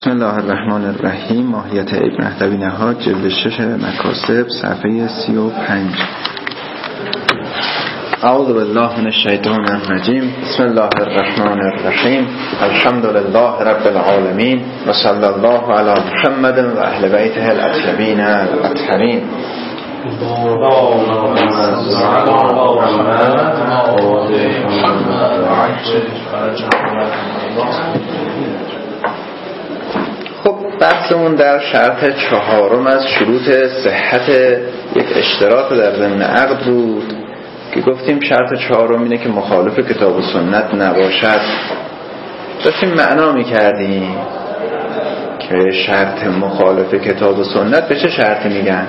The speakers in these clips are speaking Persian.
بسم الله الرحمن الرحیم. ماهیت ابن اهدوی نهاد جلد 6 مکاسب صفحه 35. اعوذ بالله من الشیطان الرجیم. بسم الله الرحمن الرحیم. الحمد لله رب العالمین و صلی الله علی محمد و اهل بیته الاطهرین الاطهرین. خب بحثمون در شرط چهارم از شروط صحت یک اشتراط در ضمن عقد بود که گفتیم شرط چهارم اینه که مخالف کتاب و سنت نباشد. داشتیم معنا میکردیم که شرط مخالف کتاب و سنت به چه شرطی میگن.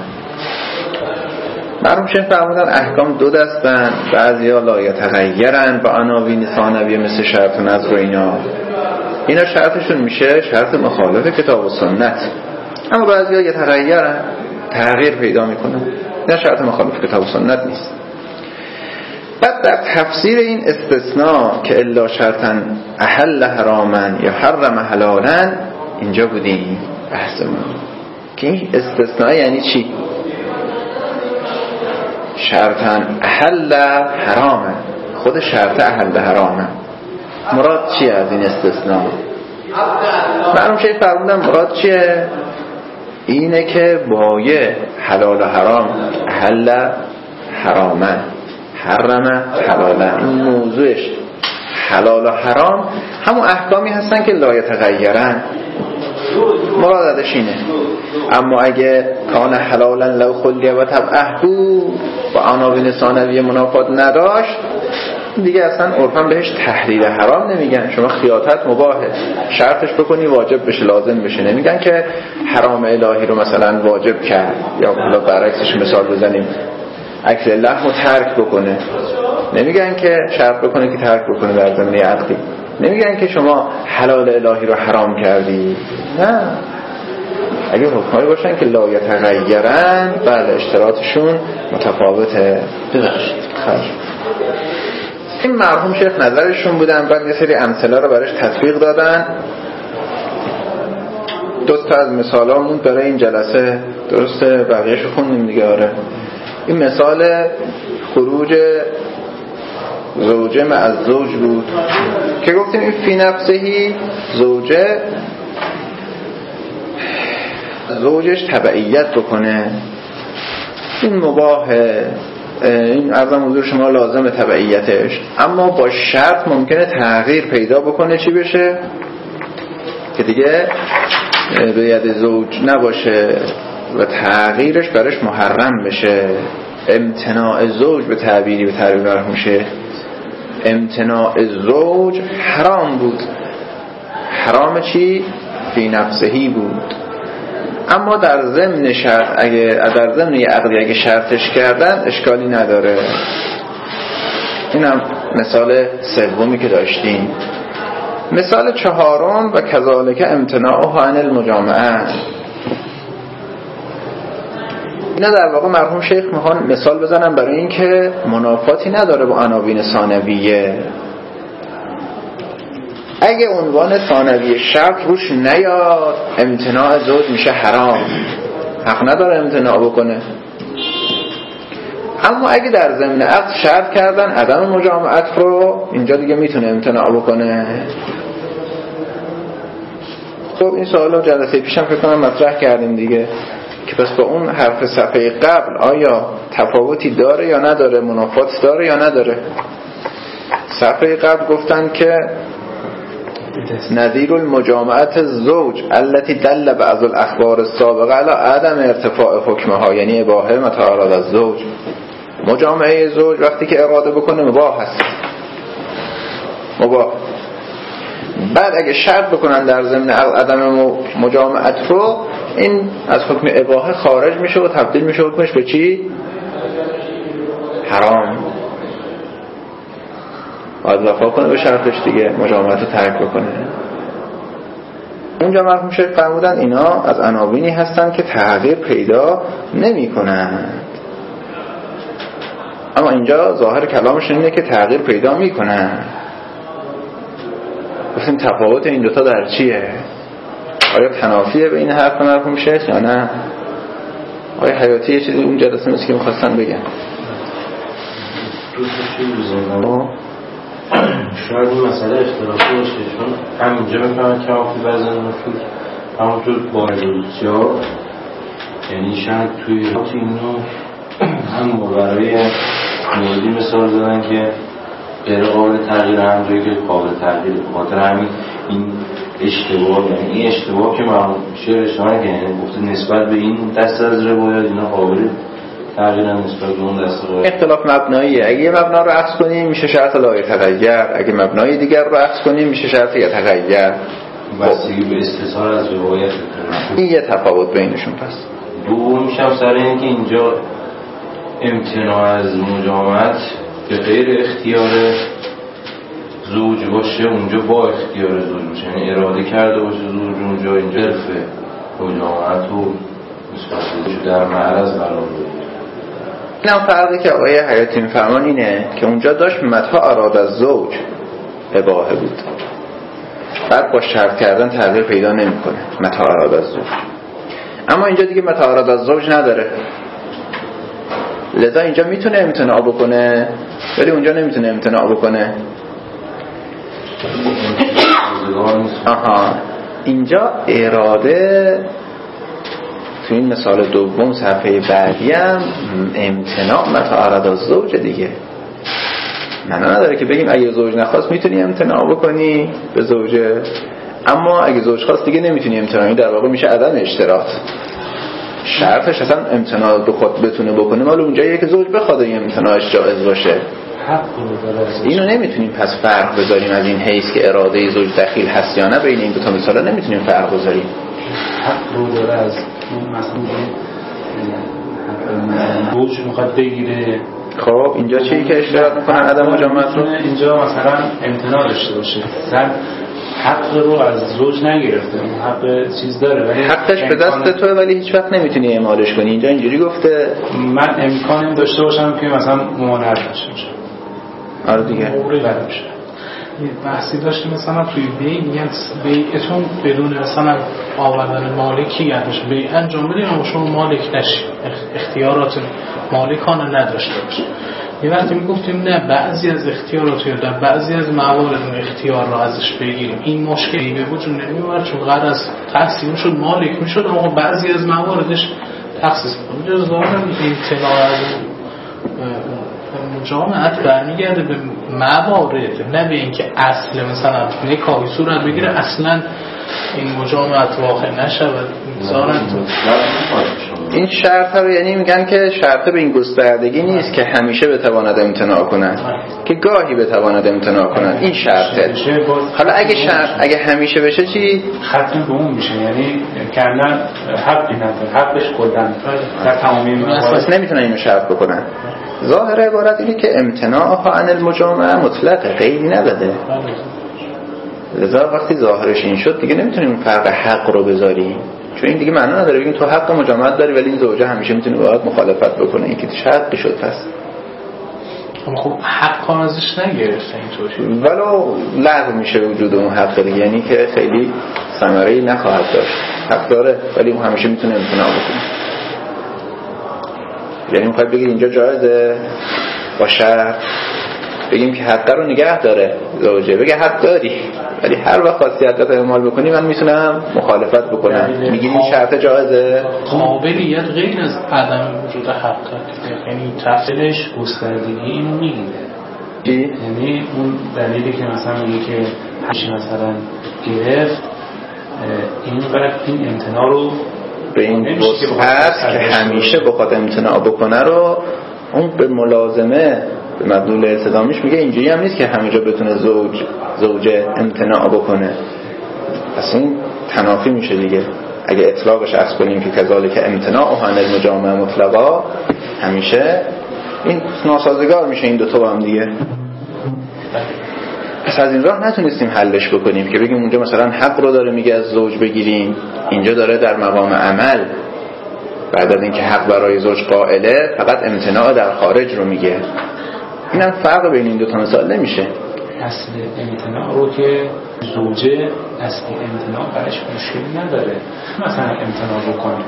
مرحوم شیخ فرمودن احکام دو دستن، بعضیا لا یتغیرن با عناوین ثانویه مثل شرط نظر و اینا شرطشون میشه شرط مخالف کتاب و سنت، اما بعضیا یتغیرن تغییر پیدا میکنن، اینا شرط مخالف کتاب و سنت نیست. بعد در تفسیر این استثناء که الا شرطا احل حرامن یا حرم حلالن اینجا بودیم بحثمون که این استثناء یعنی چی؟ شرطا احل حرامن، خود شرط احل حرامن مراد چیه از این استثناء؟ معلوم شیخ فرمودن مراد چیه؟ اینه که بایه حلال و حرام احل حرامن حرم حلالن، این موضوعش حلال و حرام همون احکامی هستن که لا یتغیرن، مراد ازش اینه. اما اگه کان حلالا لو خلیه و طبعه بود و عناوین ثانویه منافات نداشت دیگه اصلا عرفاً بهش تحلیل حرام نمیگن. شما خیاطت مباهه، شرطش بکنی واجب بشه لازم بشه، نمیگن که حرام الهی رو مثلا واجب کرد یا حالا برعکسش مثال بزنیم اکل لحم رو ترک بکنه، نمیگن که شرط بکنه که ترک بکنه در زمینه عقدی، نمیگن که شما حلال الهی رو حرام کردی. نه، اگه حکمایی باشن که لا یتغیرن بله اشتراطشون متفاوته. ببخشید این مرحوم شیخ نظرشون بودن، بعد یه سری امثله رو براش تطبیق دادن. دو تا از مثالامون برای این جلسه درسته، بقیه‌شو خوندیم دیگه. آره این مثال خروج زوجه مع زوج بود که گفتیم این فی نفسهی زوجه زوجش تبعیت بکنه این مباهه، این عرضم حضور شما لازم تبعیتش، اما با شرط ممکنه تغییر پیدا بکنه. چی بشه؟ که دیگه به ید زوج نباشه و تغییرش برش محرم بشه. امتناع زوج به تعبیر مرحوم شه، امتناع زوج حرام بود. حرام چی؟ فی نفسهی بود، اما در ضمن شرط اگه در ضمن یه عقدی اگه شرطش کردن اشکالی نداره. اینم مثال سومی که داشتیم. مثال چهارم و کذالک امتناع عن المجامعه. اینا در واقع مرحوم شیخ میخوان مثال بزنن برای این که منافاتی نداره با عناوین ثانویه. اگه عنوان ثانویه شرط روش نیاد امتناع زوج میشه حرام، حق نداره امتناع بکنه. اما اگه در ضمن عقد شرط کردن عدم مجامعت رو، اینجا دیگه میتونه امتناع بکنه. خب این سوالو جلسه پیشم فکر کنم مطرح کردیم دیگه که پس با اون حرف صفحه قبل آیا تفاوتی داره یا نداره، منافات داره یا نداره. صفحه قبل گفتن که نظیر المجامعت الزوج التي دل بعض الاخبار السابقه على عدم ارتفاع حکمها، یعنی اباحه متى اراد الزوج. مجامعه زوج وقتی که اراده بکنه مباح هست، مباح. بعد اگه شرط بکنن در ضمن عدم مجامعت رو، این از حکم اباحه خارج میشه و تبدیل میشه حکمش به چی؟ حرام. باید وفا کنه به شرطش دیگه، مجامعت رو ترک بکنه. اونجا مرحوم شیخ فرمودن اینا از عناوینی هستن که تغییر پیدا نمی کنند، اما اینجا ظاهر کلامشون اینه که تغییر پیدا می کنند. گفتیم تفاوت این دوتا در چیه؟ آیا تنافیه بین حرف مرحوم شیخ یا نه؟ آیا حیاتی یه چیزی اون جلسه نیست که میخواستن بگن؟ شاید این مسئله اختلافی باشه، چون همینجا میفهمن که آفی بزن نفوذ همونطور با رولوسیا، یعنی شاید توی اینو هم برای موردی مثال دادن که غیر قابل تغییر همونجایی که قابل تغییر، بخاطر همین این اشتباه، یعنی این اشتباه که من شعر اشتباه که گفته نسبت به این دست از روایات اینا قابل تغییر هم نسبت به اون دست روایات. اختلاف مبناییه. اگه یه مبنا رو عکس کنیم میشه شرط لا یتغیر، اگه مبنای دیگر رو عکس کنیم میشه شرط یتغیر. بستگی به استثار از روایت. این یه تفاوت بینشون. پس دومیش هم سر اینه که اینجا امتناع از مجامعت به غیر اختیار زوج باشه، اونجا با اختیار زوج باشه، یعنی اراده کرده باشه زوج اونجا، اینجا حرفه مجامعت و نسبت در معرض قرار بگیره. این هم فرقی که آقای حیاتی میفرمان اینه که اونجا داشت متى اراد از زوج اباحه بود، بعد با شرط کردن تغییر پیدا نمیکنه متى اراد از زوج. اما اینجا دیگه متى اراد از زوج نداره، لذا اینجا میتونه امتناع بکنه ولی اونجا نمیتونه امتناع بکنه. اینجا اراده تو این مثال دوم صفحه بعدی هم امتناع متى اراد از زوج دیگه. معنا نداره که بگیم اگه زوج نخواست میتونی امتناع بکنی به زوجه، اما اگه زوج خواست دیگه نمیتونی امتناعی، در واقع میشه عدم اشتراط. شرطش اصلا امتناع به خود بتونه بکنه مال اونجاییه که زوج بخواد این امتناعش جایز باشه. اینو نمیتونیم پس فرق بذاریم از این حیث که اراده زوج دخیل هست یا نه. بین این دو تا مثالا نمیتونیم فرق بذاریم. حق رو داره از مثلا زوج میخواد بگیره. خب اینجا چیزی که اشتراط میکنن عدم مجامعت رو، اینجا مثلا امتناع داشته باشه، زن حق رو از زوج نگرفته، حق چیز داره ولی حقش به دست توه ولی هیچ وقت نمیتونی اعمالش کنی. اینجا اینجوری گفته من امکانی داشته باشم که مثلا ممانعت داشته باشم. آره دیگه بشه. یه بحثی داشتیم مثلا توی میگن بیعتون بدون مثلا آوردن مالکی یعنیش بیع انجام بدیم اما شما مالک نشید، اختیارات مالکانه نداشته باشید. یه وقتی میگفتیم نه بعضی از اختیارات یا در بعضی از موارد اختیار رو ازش بگیریم، این مشکلی به وجود نمیاد چون قرار از تقسیم شد مالک میشد اما بعضی از مواردش تخصیص میکنه. جز ظاهرا امتناع از مجامعت برمیگرده به موارد، نه به اینکه اصل مثلا نکاحی صورت بگیره اصلا این مجامعت واقع نشود. این شرط رو یعنی میگن که شرط به این گستردگی نیست که همیشه بتواند امتناع کنند، که گاهی بتواند امتناع کنند. این شرطه. حالا اگه همیشه بشه چی؟ ختم به اون میشه، یعنی کردن حقی نداره، حقش کردن در تمامی موارد نمیتونن اینو شرط بکنن. ظاهر عبارت اینه که امتناع عن المجامعه مطلقه، قیدی نداده. لذا وقتی ظاهرش این شد دیگه نمیتونیم اون فرق حق رو بذاریم، چون این دیگه معنا نداره بگیم تو حق مجامعت داری ولی این زوجه همیشه میتونه باید مخالفت بکنه. این که شرطی شد. پس خب حق ازش نگرفته اینطوری ولو لغو میشه وجود اون حق دیگه، یعنی که خیلی ثمره‌ای نخواهد داشت. حق داره ولی اون همیشه میتونه امتناع بکنه. یعنی میخواد بگید اینجا جایزه با شرط بگیم که حق رو نگه داره زوجه، بگه حق داری ولی هر وقت خاصیت رو اعمال بکنی من میتونم مخالفت بکنم. میگیم این شرط جایزه. قابلیت غیر از عدم وجود حق، یعنی تفصیلش گستردگی اینو میگیره. یعنی اون دلیلی که مثلا میگه که همیشه مثلا گرفت این امتناع رو به این هست که همیشه بخواد امتناع بکنه رو اون به ملازمه به مدلول التزامیش میگه اینجوری هم نیست که همینجا بتونه زوجه امتناع بکنه. پس این تنافی میشه دیگه. اگه اطلاقش از کنیم که کذالک امتناع عن المجامعه مطلقا، همیشه این ناسازگار میشه این دوتا با هم دیگه. پس از این راه نتونستیم حلش بکنیم که بگیم اونجا مثلا حق رو داره میگه از زوج بگیریم، اینجا داره در مقام عمل بعد از اینکه حق برای زوج قائله فقط امتناع در خارج رو میگه. اینم فرق بین این دو تا مثال نمیشه. اصل امتناع رو که زوجه اصل امتناع برش مشکلی نداره مثلا امتناع بکنه،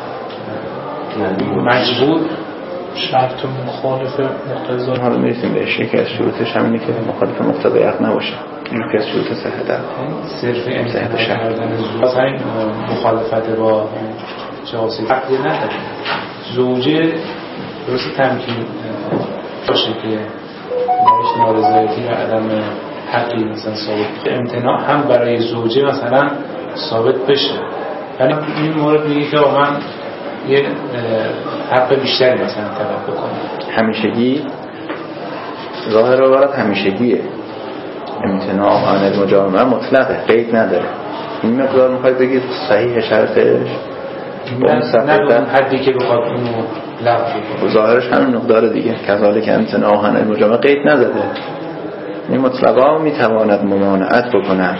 مجبور شرط مخالف مقتضا. حالا میرسیم بهش. یکی از شروطش همینه که مخالف مقتضای عقد نباشه. این یکی از شروط صحت عقد. صرف امتناع کردن زوج مثلا مخالفت با جواز عقد نداره. زوجه درست تمکین باشه که درش نارضایتی و عدم حقی مثلا ثابت، امتناع هم برای زوجه مثلا ثابت بشه، ولی این مورد میگه که من یه حق بیشتری مثلا طلب بکنم. همیشگی ظاهر عبارت همیشگیه. امتناع عن المجامعه مطلقه، قید نداره. این مقدار میخواید بگید صحیح شرطش نه حدی که بخواد اونو لغو کنه، ظاهرش همین مقدار دیگه. کذالک امتناع عن المجامعه قید نداده. این مطلقا میتواند ممانعت بکند.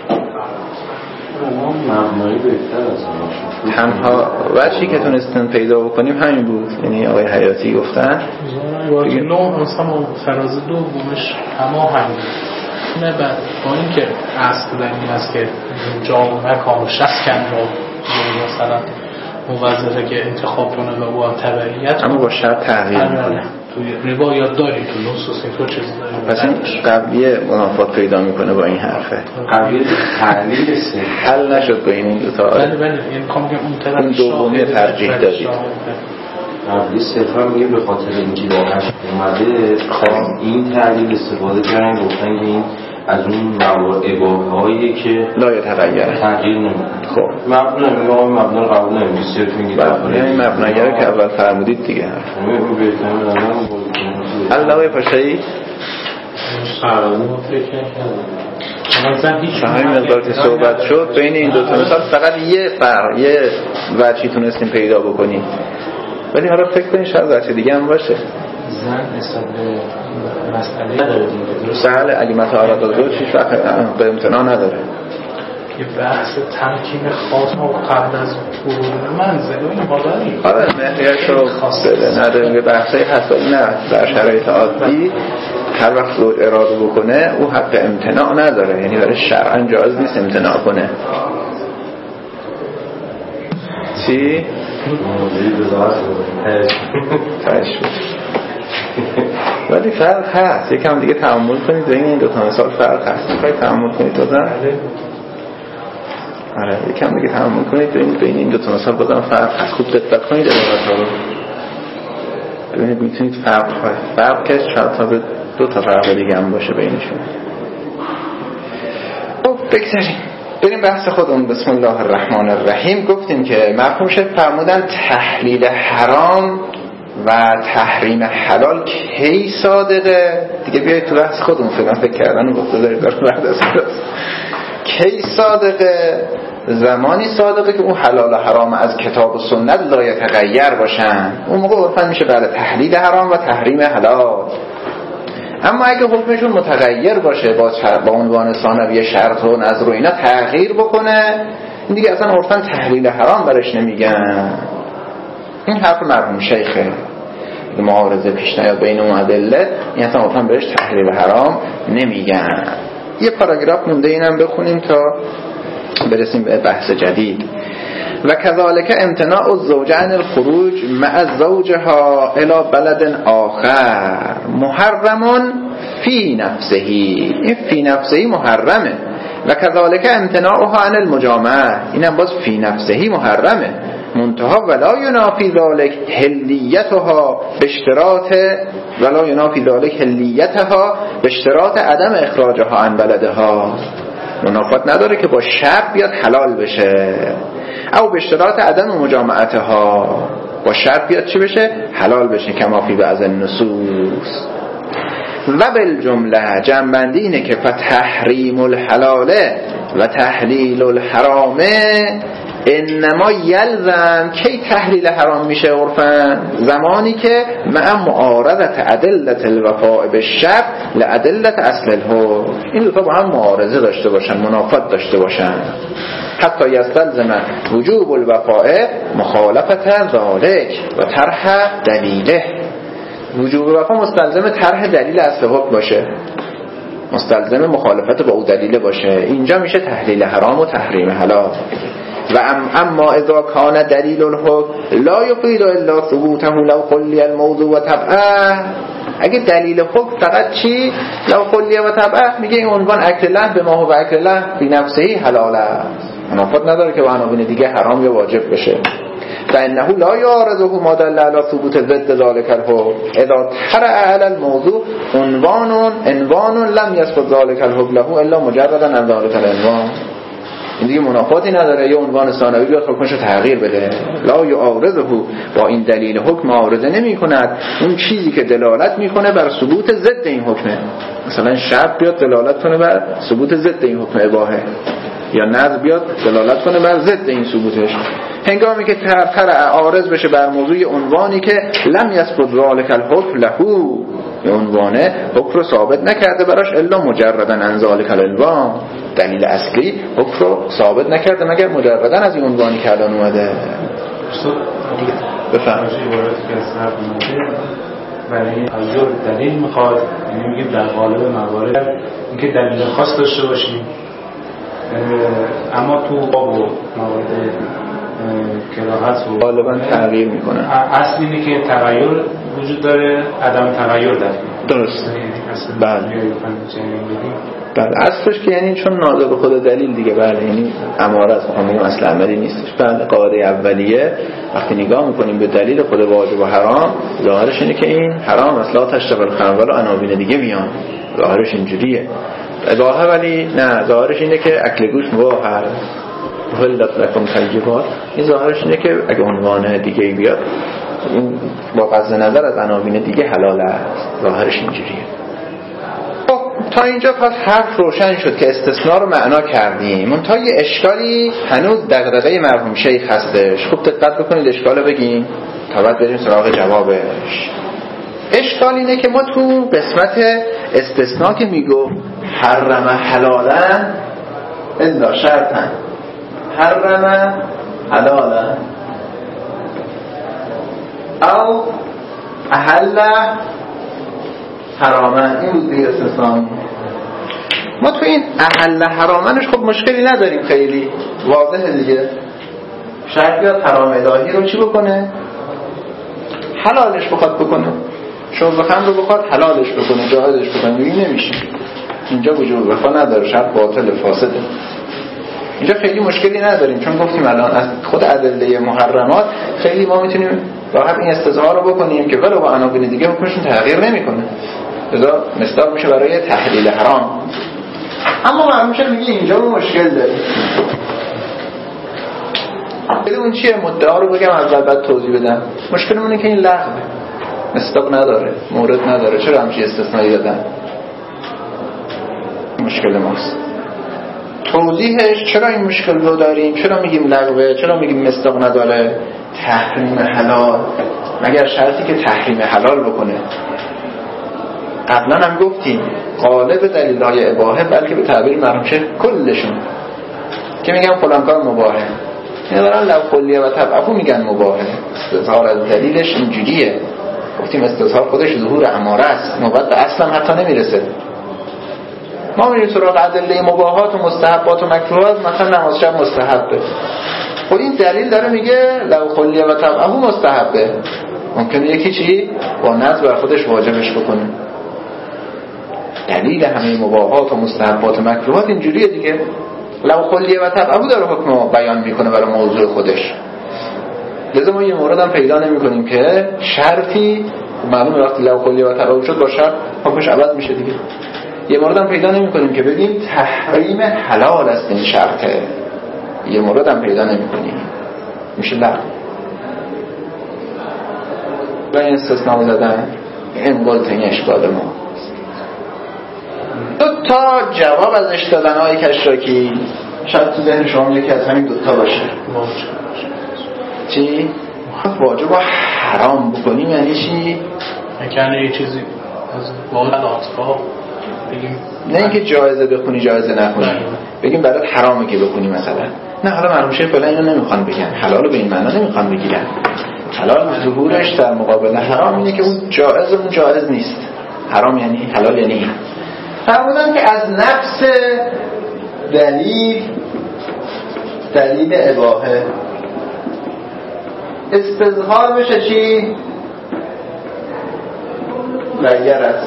مبنایی بهتر از تنها وجهی که تونستن پیدا بکنیم همین بود. یعنی آقای حیاتی گفتن دیگه نوع مثلا فراز دومش هماهنگ نه، بعد با این که اصل در این است که جامعه کامل شسکن رو مثلا موظفه که انتخاب کنه و با تبعیت، اما با شرط تغییر میکنه. توی روایات داری تو نصوص تو چیزی داری. پس این قبلیه منافات پیدا میکنه با این حرفه. قبلیه تعلیل سه حل نشد بین این دوتا. بله این کام که اون طرف اون دومی ترجیح دادید. قبلی صرفا میگه به خاطر اینکه واقعش اومده این تعلیل استفاده کردن، گفتن که این از اون عبارهایی که لا یتغیر تغییر نمیکنه. خب مبنا میگه آقای مبنا رو قبول نمیگه، صرف میگه این مبنایه رو که اول فرمودید دیگه. این بهتر ندارم الله پاشایی سرانو فکر نکردم. مثلا هیچ همین مقدار که صحبت شد بین این دو تا مثال فقط یه وجهی تونستیم پیدا بکنیم، ولی حالا فکر کنید شاید وجه دیگه هم باشه. زن نسبت به مسئله نداره دیگه. درست بله اگه متعارض زوج هیچ وقت به امتناع نداره. یه بحث تمکین خاص ما قبل از ورود منزل و این باداری آره مهریش رو بده نداره. بحثای حساسی نه در شرایط عادی هر وقت زوج اراده بکنه او حق امتناع نداره، یعنی برای شرعاً جایز نیست امتناع کنه. چی؟ ولی فرق هست. یکم دیگه تعامل کنید بین این دو تا مثال فرق هست. میخواید تعامل کنید بازم؟ آره یکم دیگه تعامل کنید بین این دو تا مثال بازم فرق هست. خوب دقت کنید عبارت‌ها رو ببینید میتونید فرق که شاید تا به دو تا فرق دیگه هم باشه بینشون. خب بگذاریم بریم بحث خودمون. بسم الله الرحمن الرحیم. گفتیم که مرحوم شیخ فرمودن تحلیل حرام و تحریم حلال کی صادقه؟ دیگه بیایید تو بحث خودمون فکر کردن و بگذارید بعد از کی صادقه؟ زمانی صادقه که اون حلال و حرام از کتاب و سنت لا یتغیر باشن. اون موقع عرفاً میشه برای تحلیل حرام و تحریم حلال. اما اگه حکمشون متغیر باشه با عنوان ثانویه شرط و نظر و اینا تغییر بکنه، این دیگه اصلا عرفاً تحلیل حرام برش نمیگن. این حرف مرحوم شیخه. معارضه پیش نیاد بین اون ادله، این اصلا عرفاً برش تحلیل حرام نمیگن. یه پاراگراف مونده اینم بخونیم تا برسیم به بحث جدید. و کذالک امتناع الزوجه عن الخروج مع زوجها الى بلد آخر محرم فی نفسه. این فی نفسه محرمه. و کذالک امتناعها عن المجامعه، اینم باز فی نفسه محرمه. منتها ولا ینافی ذلک حلیتها به اشتراط عدم اخراجها عن بلدها. منافات نداره که با شرط بیاد حلال بشه، او به اشتراط عدم مجامعتها با شرط بیاد چی بشه؟ حلال بشه. کما فی بعض النصوص. و بالجمله جنبندی اینه که فتحریم الحلال و تحلیل الحرام انما یلزم. کی تحلیل حرام میشه عرفاً؟ زمانی که مع معارضت ادلت الوفاء بالشرط لادلت اصل الحکم. این دو تا با هم معارضه داشته باشن، منافات داشته باشن. حتی یستلزم وجوب الوفاء مخالفت ذالک و طرح دلیله. وجوب وفا مستلزم طرح دلیل اصل حکم باشه. مستلزم مخالفت با او دلیل باشه، اینجا میشه تحلیل حرام و تحریم حلال. و اما اذا کان دلیل الحکم لا یفید الا ثبوته لو خلی الموضوع و طبعه، اگه دلیل حکم فقط چی؟ لو خلی و طبعه، میگه این عنوان اکل لحم به ما هو اکل لحم فی نفسه حلال است، منافات نداره که با عناوین دیگه حرام یا واجب بشه. فانه لا یعارضه ما دل علی ثبوت ضد ذلك الحکم اذا طرأ علی الموضوع عنوان لم یثبت ذلك الحکم له الا مجردا عن ذلك العنوان. این دیگه منافاتی نداره یه عنوان ثانوی بیاد حکمشو تغییر بده. لا یعارضه، با این دلیل حکم معارضه نمی کند اون چیزی که دلالت میکنه بر ثبوت ضد این حکمه. مثلا شرط بیاد دلالت کنه بر ثبوت ضد این حکم اباحه، یا نظر بیاد دلالت کنه بر ضد این ثبوتش. هنگامی که طرح عارض بشه بر موضوع عنوانی که لم یثبت ذلک الحکم له، این عنوانه حکم رو ثابت نکرده براش الا مجردا عن ذلک العنوان، دلیل اصلی حکم رو ثابت نکرده مگر مجردا از این عنوانی که الان اومده. بفهم برای تغییر دلیل میخواد، یعنی میگیم در قالب موارد اینکه دلیل خاص داشته باشیم، اما تو باب و موارد کراهت و غالبا تغییر میکنه. اصل اینه که تغییر وجود داره، عدم تغییر داره. درست. بله اصلش که یعنی چون ناظر به خود دلیل دیگه، بله یعنی اماره از همون اصل عملی نیستش. بله قاعده اولیه وقتی نگاه میکنیم به دلیل خود واجب و حرام، ظاهرش اینه که این حرام اصلا تشتغل خنول و عناوین دیگه میان، ظاهرش اینجوریه. اباحه ولی نه، ظاهرش اینه که اکل گوشت مباحه، ولدت لکم طیبات، این ظاهرش اینه که اگه عنوان دیگه بیاد این با قصد نظر از عناوین دیگه حلال است، ظاهرش اینجوریه. تا اینجا پس حرف روشن شد که استثناء رو معنا کردیم. اون تا یه اشکالی هنوز دغدغه مرحوم شیخ هستش. خوب دقت بکنید اشکال رو بگیم تا بعد بریم سراغ جوابش. اشکال اینه که ما تو قسمت استثناء که میگو حرم حلالا الا شرطا، حرم حلالا او احل حراما، این بود دیگه استثناء. ما تو این احل حرامنش خب مشکلی نداریم، خیلی واضحه دیگه. شرط بیاد حرام الهی رو چی بکنه؟ حلالش بخواد بکنه. شرب خمر رو بخواد حلالش بکنه، جایزش بکنه، این نمیشه. اینجا وجود وفا نداره، شرط باطل فاسده. اینجا خیلی مشکلی نداریم چون گفتیم الان از خود ادله محرمات خیلی ما میتونیم راحت این استظهار رو بکنیم که ولو با عناوین دیگه حکمشون تغییر نمیکنه، لذا مصداق میشه برای تحلیل حرام. اما معلومه میگه اینجا رو مشکل داریم. خیلی اون چیه مدعا رو بگم اول بعد توضیح بدم. مشکلمون اینه که این لغوه، مصداق نداره، مورد نداره، چرا همچین استثنایی دادن؟ مشکل ماست. توضیحش چرا این مشکل رو داریم؟ چرا میگیم لغوه؟ چرا میگیم مصداق نداره؟ تحریم حلال، مگر شرطی که تحریم حلال بکنه. قبلا هم گفتیم غالب دلیل‌های اباحه بلکه به تعبیر مرحوم شیخ کلشون که میگن فلان کار مباحه، اینا دارن لو کلیه و طبعه میگن مباحه. استظهار از دلیلش اینجوریه. گفتیم استظهار خودش ظهور اماره است، نوبت به اصلا حتی نمیرسه. ما میریم سراغ ادله مباحات و مستحبات و مکروهات، مثلا نماز شب مستحبه. خب این دلیل داره میگه لو کلیه و طبعه مستحبه، ممکنه یکی چی با نظر بر خودش واجبش بکنه. دلیل همه مباحات و مستحبات و مکروهات اینجوریه دیگه. لو کلیه و طبعه داره حکم بیان میکنه برای موضوع خودش. لذا ما یه مورد هم پیدا نمی کنیم که شرطی معلومه وقتی لو کلیه و طبعه شد با شرط حکمش عوض میشه دیگه. یه مورد هم پیدا نمی کنیم که بگیم تحریم حلال است این شرطه، یه مورد هم پیدا نمی کنیم، میشه لغو. و این استثناء زدن این گلت این اشکال ما. دو تا جواب ازش دادن های کشراکی، شاید تو ذهن شما یکی از همین دوتا باشه. چی؟ واجب و حرام بکنیم یعنی چی؟ یعنی یه چیزی از بالا اطفا بگیم نه اینکه جایزه بخونی جایزه نخونی، بگیم برات حرامه که بخونی مثلا. نه حالا مرحوم شیخ فعلا اینو نمیخوان بگن، حلالو به این معنا نمیخوان بگیرن. حلال ظهورش در مقابل حرام اینه که اون جایز نیست. حرام یعنی حلال یعنی این. فرمودن که از نفس دلیل اباحه استظهار بشه چی؟ لگر است.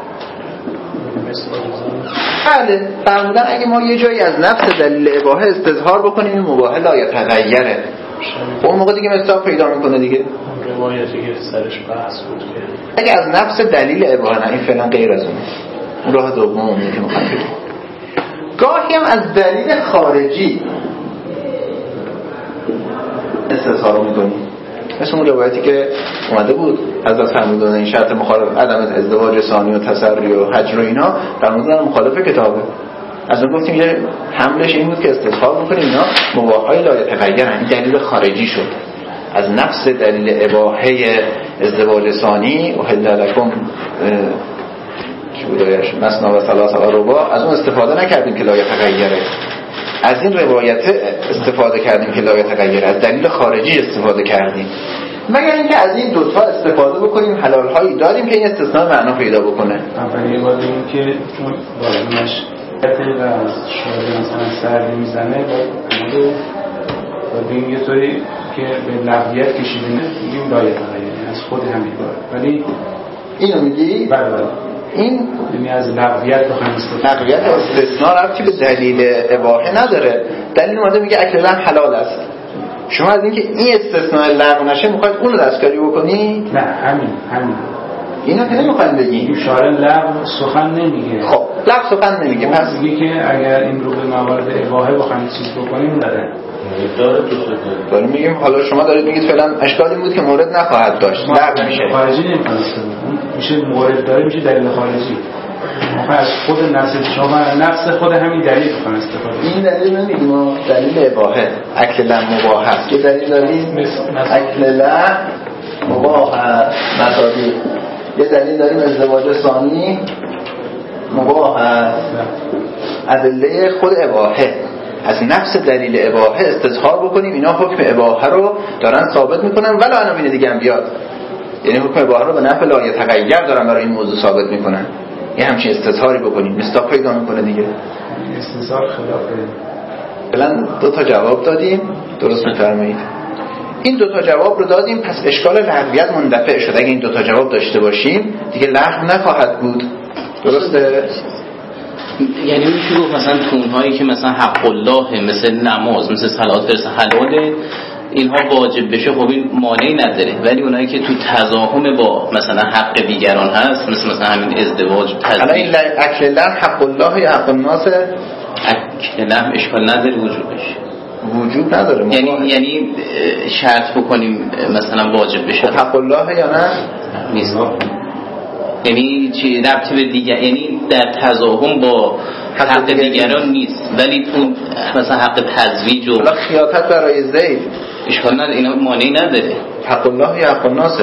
بله فرمودن اگه ما یه جایی از نفس دلیل اباحه استظهار بکنیم این مباح لا یتغیره، اون موقع دیگه مصداق پیدا میکنه دیگه. روایتی که سرش بحث بود که اگه از نفس دلیل اباحه، نه این فعلا غیر از اون راه دومه که میخوام بگم. گاهی هم از دلیل خارجی استظهار میکنیم، مثل اون روایتی که اومده بود حضرت فرمودن این شرط مخالف عدم ازدواج ثانی و تسری و هجر و اینا فرمودن مخالف کتابه. از اون گفتیم یه حملش این بود که استظهار بکنیم اینا مباحای لا یتغیرن، این دلیل خارجی شد. از نفس دلیل اباحه ازدواج ثانی و حل لکم چودایش مثنا و ثلاث و رباع، از اون استفاده نکردیم که لا یتغیره، از این روایت استفاده کردیم که لا یتغیره، از دلیل خارجی استفاده کردیم. مگر اینکه از این دوتا استفاده بکنیم حلال هایی داریم که این استثناء معنا پیدا بکنه. اولی بار این که چون بازمش و از شاید مثلا سردی میزنه و بیم یه طوری که به لغویت کشیده میگیم لا یتغیره از خود همین بار. ولی اینو میگی؟ بله این یعنی از لغویت بخوایم استفاده. لغویت استثناء ربطی به دلیل اباحه نداره. دلیل اومده میگه اکل لحم حلال است. شما از اینکه این استثناء لغو نشه میخواید اونو دستکاری بکنی؟ نه همین اینو که نمیخواید بگیم. شارع لغو سخن نمیگه. خب لغو سخن نمیگه، پس میگه که اگر این رو به موارد اباحه بخوایم چیز بکنیم داره داریم میگیم. حالا شما دارید میگید فعلا اشکالی بود که مورد نخواهد داشت، لغو میشه. خارجی نمیکنه، میشه مورد داره، میشه دلیل خارجی. ما از خود نفس خود همین دلیل بخوایم استفاده. این دلیل نمیگیم، ما دلیل اباحه اکل لحم مباح است. یه دلیل داریم اکل لحم مباح مصادیق، یه دلیل داریم ازدواج ثانی مباح است. ادله خود اباحه از نفس دلیل اباحه استظهار بکنیم اینا حکم اباحه رو دارن ثابت میکنن، ولی عناوین دیگه هم بیاد، یعنی حکم اباحه رو به نفع لا یتغیر دارن برای این موضوع ثابت میکنن. یه همچین استظهاری بکنیم مصداق پیدا میکنه دیگه. استظهار خلافه. فعلا 2 تا جواب دادیم، درست میفرمایید. این 2 تا جواب رو دادیم، پس اشکال لغویت مندفع شد. اگه این 2 تا جواب داشته باشیم دیگه لغو نخواهد بود. درسته؟ یعنی میشه گفت مثلا تونهایی که مثلا حق الله مثل نماز مثل صلات فرض حلاله اینها واجب بشه، خب این مانعی نداره، ولی اونایی که تو تزاحم با مثلا حق دیگران هست مثلا همین ازدواج حالا این اکل لحم حق الله یا حق الناس؟ اکل لحم اشکال نداره وجوبش، وجوب نداره. یعنی شرط بکنیم مثلا واجب بشه حق الله یا نه؟ نیست. یعنی چی ربطی به دیگر، یعنی در تزاحم با حق دیگران نیست، ولی اون مثلا حق تزویج و حالا خیاطت برای زید اشکال نداره، اینا مانعی نداره. حق الله یا حق الناسه،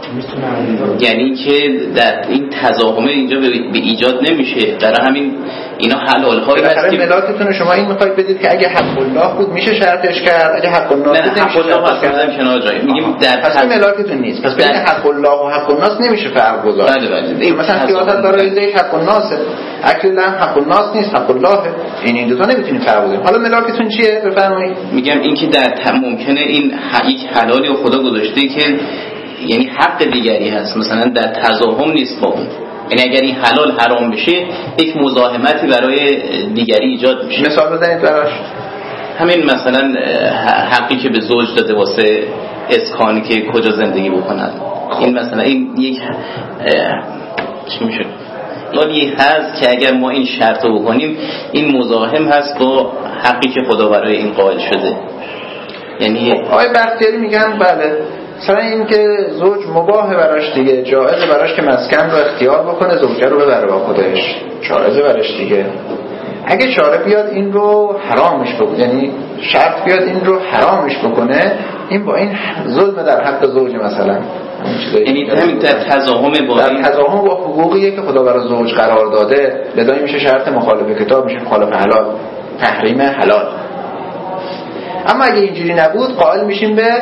یعنی که در این تزاحم اینجا به ایجاد نمیشه، در همین اینا حلال های هست که ملاکتون شما این میخواید بدید که اگه حق الله بود میشه شرطش کرد، اگه حق الناس بود حق الله اصلا کنار جایی میگیم در پس ملاکتون نیست، پس بین حق الله و حق الناس نمیشه فرق گذاشت. بله مثلا خیاطت برای زید حق الناسه، اکل لحم حق الناس نیست، حق الله. این دو تا نمیتونیم فرق بذاریم. حالا ملاکتون چیه بفرمایید؟ میگم این که در ممکنه این یک حلالی و خدا گذاشته که یعنی حق دیگری هست، مثلا در تزاحم نیست با اون، یعنی اگر این حلال حرام بشه یک مزاحمتی برای دیگری ایجاد میشه. مثال بزنید براش. همین مثلا حقی که به زوج داده واسه اسکانی که کجا زندگی بکنن، این مثلا این یک چی میشه ولی هست که اگر ما این شرط رو بکنیم این مزاحم هست با حقی که خدا برای این قائل شده. یعنی آقای بختیاری میگن بله مثلا این که زوج مباهه براش دیگه، جایزه براش که مسکن رو اختیار بکنه زوجه رو ببره با خودش، جایزه براش دیگه. اگه شارع بیاد این رو حرامش بکنه، یعنی شرط بیاد این رو حرامش بکنه، این با این ظلم در حق زوج مثلا، یعنی همین در تزاحم با حقوقیه که خدا برای زوج قرار داده، لذا میشه شرط مخالف کتاب، میشه مخالف حلال، تحریم حلال. اما اگه اینجوری نبود قائل میشیم به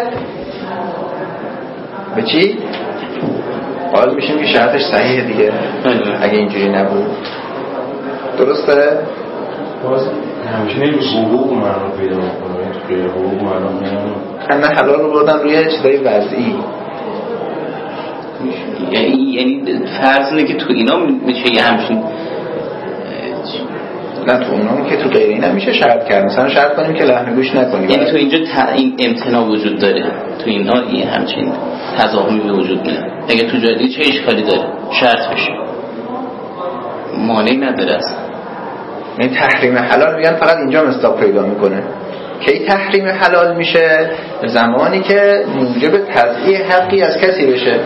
چی؟ قائل میشیم که شرطش صحیحه دیگه. اگه اینجوری نبود درسته؟ باز همچنین حقوق مردم پیدا میکنه، توی حقوق مردم میکنه نه حلال رو بردن روی چیزای وضعی. یعنی فرض اینه که تو اینا میشه یه همچین، نه تو اونا که تو غیر اینا میشه شرط کرد. مثلا شرط کنیم که لحم گوشت نکنیم، یعنی تو اینجا این امتناع وجود داره، تو اینا یه همچین تضاهمی به وجود میاد. اگه تو جای دیگه چه اشکالی داره شرط بشه؟ مانعی نداره اصلا. این تحریم حلال میگن فقط اینجا مصداق پیدا میکنه. کی تحریم حلال میشه؟ زمانی که موجب تضییع حقی از کسی بشه.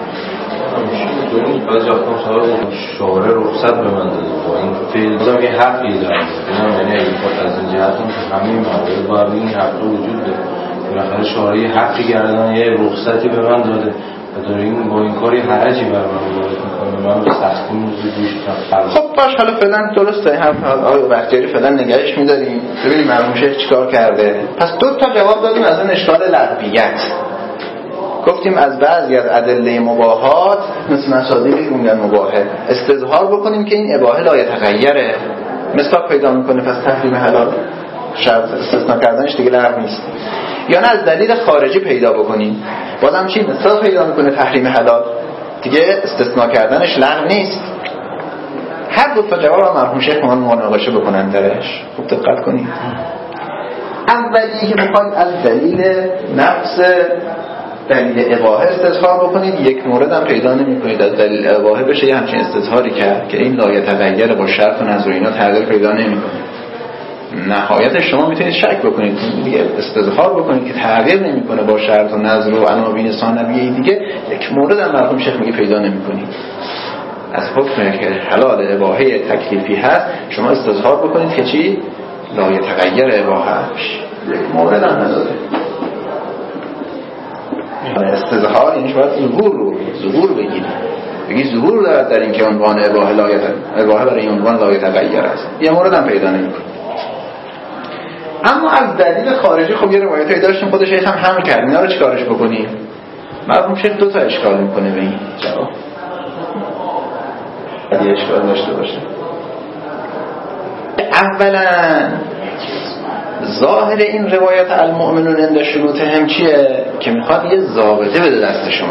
بعضی وقتا شارع رخصت به من داده با این فعل بازم یه حقی داره، یعنی اگه بخواد از این جهت که همه موارد باید این حق وجود داره. بالاخره شارع یه حقی گردن یه رخصتی به من داده و داره این با این کاری حرجی بر من وارد میکنه، من به سختی موضوع گوش. خب باش، حالا فعلا درسته حرف آقای بختیاری فعلا نگهش می‌داریم ببینیم مرحوم شیخ چیکار کرده. پس دو تا جواب دادیم از این اشکال لغویت. گفتیم از بعضی از ادله مباحات مثل مصادیقی میگن مباحه استظهار بکنیم که این اباحه لا یتغیره، مصداق پیدا میکنه، پس تحریم حلال شرط استثناء کردنش دیگه لغو نیست. یا نه از دلیل خارجی پیدا بکنیم، بازم چی مصداق پیدا میکنه تحریم حلال، دیگه استثناء کردنش لغو نیست. هر دو تا جواب مرحوم شیخ من مناقشه بکنن درش. خوب دقت کنید. اولی که میخواد از دلیل نفس دلیل اباحه استظهار بکنید، یک مورد هم پیدا نمی‌کنید از دلیل اباحه بشه یه همچین استظهاری کرد که این لایه تغییر با شرط و نظر اینا تغییر پیدا نمی‌کنه. نهایت شما میتونید شک بکنید دیگه، استظهار بکنید که تغییر نمی‌کنه با شرط و نظر و عناوین ثانویه دیگه، یک مورد هم مرحوم شیخ میگه پیدا نمی‌کنید. از حکمی که حلال اباحه تکلیفی هست شما استظهار بکنید که چی؟ لایه تغییر اباحهش. یک مورد هم نداره. استظهار یعنی باید ظهور بگی ظهور دارد در این که عنوان اباحه برای عنوان لا یتغیر است. یه مورد هم پیدا نمی‌کنه. اما از دلیل خارجی خب یه روایتی داشتیم خودش هم حمل کرد. اینا رو چیکارش بکنیم؟ مرحوم شیخ دو تا اشکال میکنه به این جواب. یه اشکال داشته باشه. اولا ظاهر این روایت المؤمنون عند شروطهم چیه؟ که میخواد یه ضابطه بده دست شما.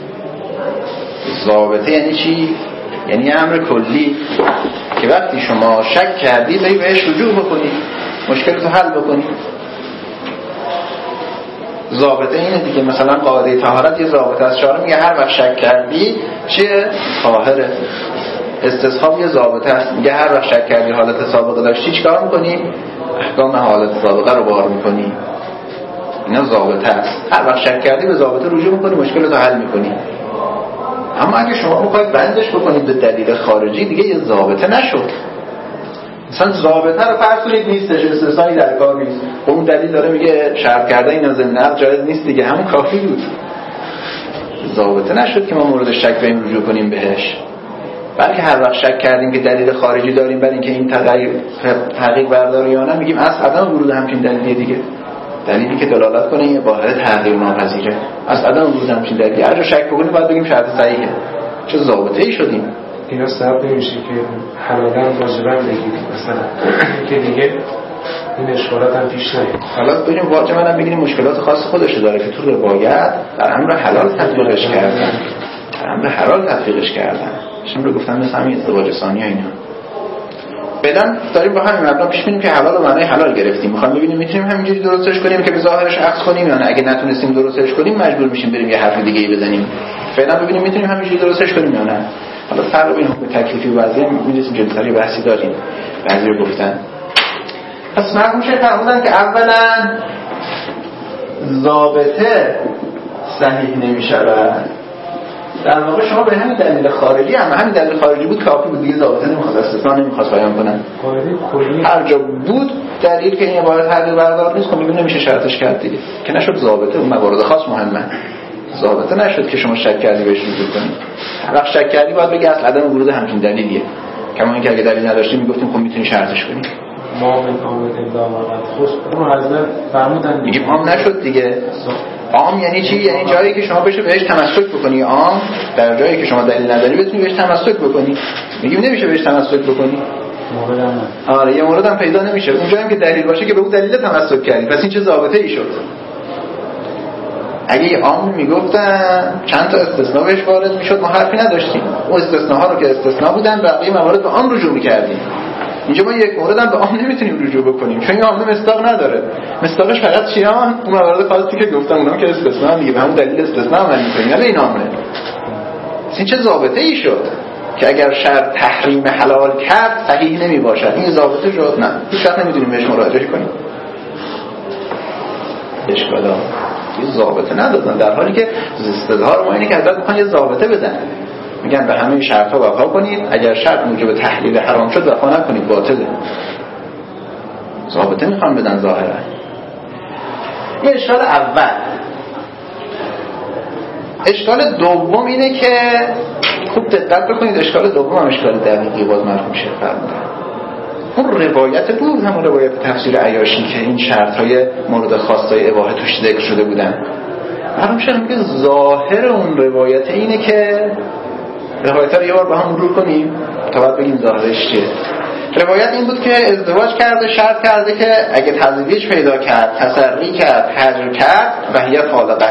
ضابطه یعنی چی؟ یعنی امر کلی که وقتی شما شک کردی بری بهش رجوع بکنی، مشکلتو حل بکنی. ضابطه اینه دیگه. مثلا قاعده طهارت یه ضابطه از شارع میگه هر وقت شک کردی چیه؟ طاهره. استصحاب یه ضابطه است، میگه هر وقت شک کردی حالت سابقه داشتی چیکار میکنی؟ احکام حالت سابقه رو بار میکنی. اینا ضابطه است. هر وقت شک کردی به ضابطه رجوع میکنی، مشکلتو حل میکنی. اما اگه شما میخواید بندش بکنید به دلیل خارجی دیگه یه ضابطه نشد. مثلا ضابطه رو فرض کنید نیستش، استثنایی در کار نیست، اون دلیل داره میگه شرط کرده اینا ضمن جایز نیست دیگه، همون کافی بود. ضابطه نشد که ما مورد شک بریم رجوع کنیم بهش، بلکه هر وقت شک کردیم که دلیل خارجی داریم برای اینکه این تحقیق برداره یا نه، میگیم از عدم ورود همچین دلیلی دیگه، دلیلی که دلالت کنه این ظاهر تغییر ناپذیره، از عدم ورود همچین دلیلی هر جا شک بکنیم باید بگیم شرط صحیحه. چه ضابطه‌ای شدیم؟ اینا سبب نمیشه که حلالاً واجباً بگیریم مثلا که دیگه این اشکالات هم پیش نیاد. حالا ببینیم واجباً هم بگیریم مشکلات خاص خودش داره که تو روایت در امر حلال تطبیقش کردن، در امر حلال تطبیقش کردن. شما رو گفتم مثلا همین ازدواج ثانی اینا. بعدن داریم با همین مبنا پیش می‌ریم که حلال رو معنی حلال گرفتیم، می‌خوام ببینیم می‌تونیم همینجوری درستش کنیم که به ظاهرش عکس کنیم یا نه. اگه نتونستیم درستش کنیم مجبور میشیم بریم یه حرف دیگه‌ای بزنیم. فعلا ببینیم می‌تونیم همینجوری درستش کنیم یا نه. حالا فرق بین حکم تکلیفی و وضعی می‌رسیم جلسه‌ای بحثی داریم. بعضی رو گفتن پس مرحوم شیخ فرمودن که اولا ضابطه صحیح نمی‌شود. در واقع شما به همین دلیل خارجی، اما همین دلیل خارجی بود کافی بود دیگه، ضابطه نمی‌خواست، استثناء نمی‌خواست بیان کنن. هر جا بود دلیل که این عبارت تغییر بردار نیست، خب میگم نمیشه شرطش کرد دیگه که نشد ضابطه. اون موارد خاص مهمه، ضابطه نشد که شما شک کردی بهش رجوع کنید. هر وقت شک کردی باید بگی اصل عدم ورود همچین دلیلیه، کما اینکه اگه دلیل نداشتیم میگفتیم خب میتونی شرطش کنی. ما من آمد اندامات خوش رو حضرت فرمودن میگیم عام نشد دیگه. عام یعنی چی؟ یعنی جایی که شما بهش تمسک بکنی. عام در جایی که شما دلیل نداری بتونی بهش تمسک بکنی. میگیم نمیشه بهش تمسک بکنی. مورد هم آره یه مورد هم پیدا نمیشه. اونجا هم که دلیل باشه که به اون دلیل تمسک کردی، پس این چه ضابطه ای شد؟ اگه یه عام میگفتن چند تا استثناء بهش وارد میشد ما حرفی نداشتیم، اون استثناء رو که استثناء بودن بقیه موارد به عام رجوع میکردیم. اینجا ما یک مورد هم به عام نمیتونیم رجوع بکنیم چون این عام مصداق نداره، مصداقش فقط چیان اون موارد خاصی که گفتم اونها که استثناء دیگه به همون دلیل استثناء عمل میکنیم، نه به این عامه. این چه ضابطه ای شد که اگر شرع تحریم حلال کرد صحیح نمی باشد؟ این ضابطه شد؟ نه، هیچ وقت نمیتونیم بهش مراجعه کنیم. اشکالا یه ضابطه ندادن، در حالی که استظهار ما اینه که حضرت میخوان یه ضابطه بدن، میگن به همه شرط‌ها وفا کنید، اگر شرط موجب تحلیل حرام شد وفا نکنید باطله. ضابطه میخوان بدن ظاهرا. این اشکال اول. اشکال دوم اینه که خوب دقت بکنید، اشکال دوم هم اشکال دقیقی باز مرحوم شیخ فرمودن. اون روایت بود، همون روایت تفسیر عیاشی که این شرط‌های مورد خاصای اباحه توش ذکر شده بودن. مرحوم شیخ میگه ظاهر اون روایت اینه که روایت رو یه بار با هم مرور کنیم تا بعد بگیم ظاهرش چیه. روایت این بود که ازدواج کرده، شرط کرده که اگه تزویج پیدا کرد، تسری کرد، حجر کرد و هی خالقه.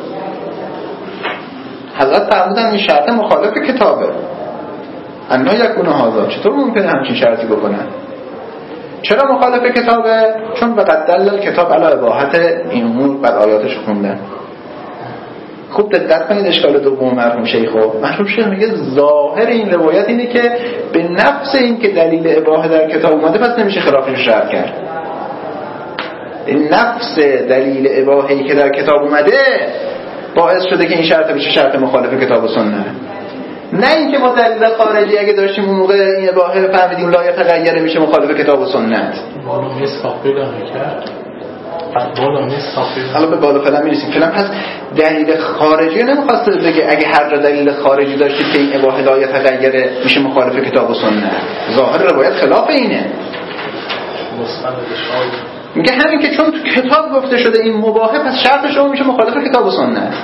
حضرت فرمودن این شرط مخالف کتابه. انا یکون هذا، چطور ممکنه همچین شرطی بکنن؟ چرا مخالف کتابه؟ چون وقد دلل کتاب علی اباحت این امور، بعد آیاتش خوندن. خوب دقت کنید اشکال دوم مرحوم شیخ میگه ظاهر این روایت اینه که به نفس این که دلیل اباحه در کتاب اومده پس نمیشه خلافش شرط کرد. نفس دلیل اباحه‌ای که در کتاب اومده باعث شده که این شرط بشه شرط مخالف کتاب و سنت. نه اینکه ما دلیل خارجی اگه داشتیم اون موقع این اباحه فهمیدیم لا یتغیر میشه مخالف کتاب و سنت. بالا مساق پیدا میکرد. حالا به بالا فعلا میرسیم. فعلا پس دلیل خارجی نمیخواسته بگه اگه هر جا دلیل خارجی داشتید که این اباحه لا یتغیر میشه مخالف کتاب و سنت. ظاهر روایت خلاف اینه. میگه همین که چون تو کتاب گفته شده این مباحه پس شرطش اون میشه مخالف کتاب و سنت.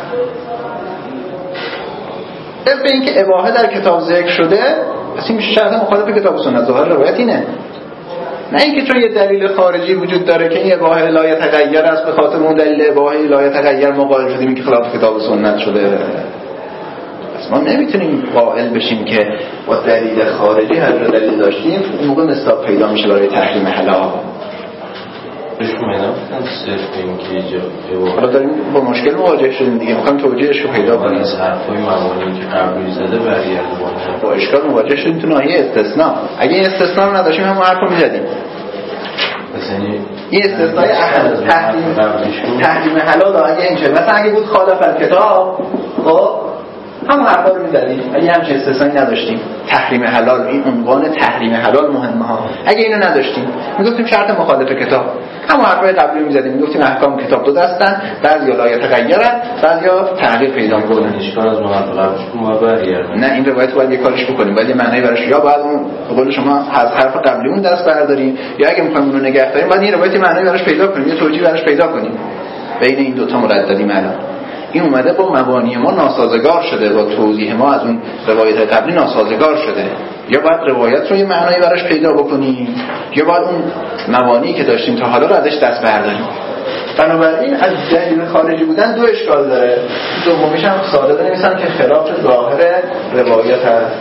به این که اباحه در کتاب ذکر شده پس این میشه شرط مخالف کتاب و سنت. ظاهر روایت اینه. نه اینکه چون یه دلیل خارجی وجود داره که این اباحه لا یتغیر است به خاطر اون دلیل اباحه لا یتغیر مقابل شدیم این که خلاف کتاب و سنت شده. پس ما نمیتونیم قائل بشیم که با دلیل خارجی هر جا دلیل داشتیم اون موقع مصداق پیدا میشه برای تحریم حلال. حالا داریم با مشکل مواجه شدیم دیگه، میخوایم توجیهش رو پیدا کنیم. از حرفای موانعی که قبلی زده برگرده با اشکال مواجه شدیم تو ناحیه استثناء. اگه این استثناء رو نداشتیم همون حرف رو میزدیم. این استثناء تحریم حلال اگه این چه مثلا اگه بود خالف الکتاب خب همون حرفا رو میزدیم. اگه همچین استثنایی نداشتیم تحریم حلال، این عنوان تحریم حلال مهمه ها، اگه اینو نداشتیم میگفتیم شرط مخالف کتاب، همون حرفای قبلی میزدیم. میگفتیم احکام کتاب دو دستن، بعضیا لا یتغیرن، بعضیا تغییر پیدا میکنن. اشکال از قبلش ما برگردیم. نه این روایت باید یه کارش بکنیم، باید یه معنی براش، یا باید اون به قول شما از حرف قبلی اون دست برداریم، یا اگه میخوایم اون رو نگه داریم باید این روایت معنی براش پیدا کنیم، یه توجیه براش پیدا کنیم. بین این دو تا مرددیم الان این اومده با مبانی ما ناسازگار شده، با توضیح ما از اون روایت قبلی ناسازگار شده. یا باید روایت رو یه معنی براش پیدا بکنیم، یا باید اون مبانی که داشتیم تا حالا رو ازش دست برداریم. بنابراین از دلیل خارجی بودن دو اشکال داره. دومیش هم ساده بنویسم که خلاف ظاهر روایت هست.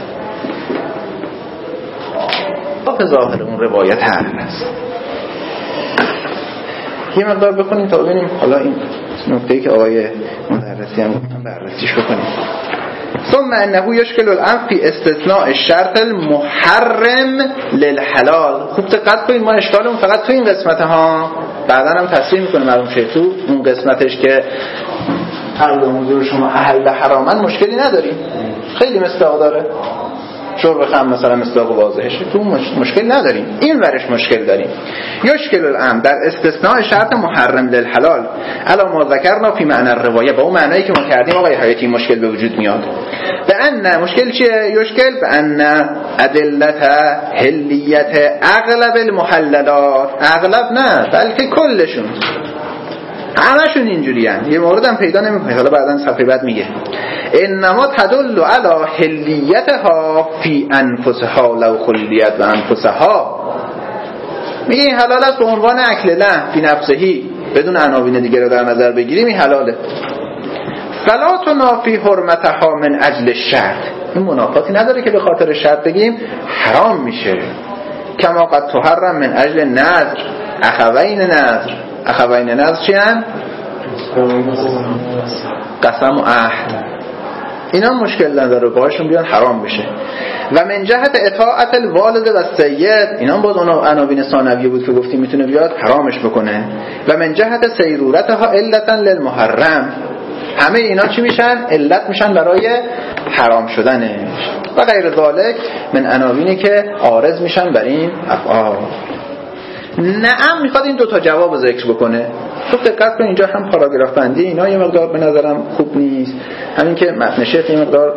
خلاف ظاهر اون روایت هست. یه مقدار بخونیم تا ببینیم حالا این نکته‌ای که آقای مدرسی هم گفتن بررسیش بکنیم. ثم انه یشکل الامر فی استثناء الشرط المحرم للحلال. خوب دقت کنید ما اشکالمون فقط تو این قسمت ها، بعدا هم تصریح میکنه معلوم شه تو اون قسمتش که عرض حضور شما اهل حرامن مشکلی نداریم، خیلی مصداق داره. شرب خمر مثلا مصداق واضحشه، تو مشکل نداریم. این ورش مشکل داریم. یشکل الامر در استثناء شرط محرم للحلال علی ما ذکرنا فی معنی الروایه، با اون معنایی که ما کردیم آقای حیاتی مشکل به وجود میاد. به ان مشکل چیه؟ یشکل به ان ادلت حلیت اغلب المحللات، اغلب نه بلکه کلشون، همشون اینجوریان. یه موردم پیدا نمی‌کنید. حالا بعداً صفحه بعد میگه انما تدل علی حلیتها فی انفسها لو خلیت و انفسها. میگه این حلال است به عنوان اکل لحم فی نفسهی، بدون عناوین دیگه رو در نظر بگیریم این حلاله. فلا تنافی حرمتها من اجل شرط، این منافاتی نداره که به خاطر شرط بگیم حرام میشه. کما قد تحرم من اجل نذر، اخوین نذر. اخوین نذر چی هن؟ قسم و عهد. اینا مشکل نداره باهاشون بیان حرام بشه. و من جهت اطاعت الوالد و سید، اینا باز اون عناوین ثانویه بود که گفتیم میتونه بیاد حرامش بکنه. و من جهت سیرورتها علتا للمحرم، همه اینا چی میشن؟ علت میشن برای حرام شدنش. و غیر ذالک من عناوینی که عارض میشن بر این افعال. نعم میخواد این دوتا جواب ذکر بکنه. خب دقت کن اینجا هم پاراگراف بندی اینا یه مقدار به نظرم خوب نیست، همین که متن شیخ یه مقدار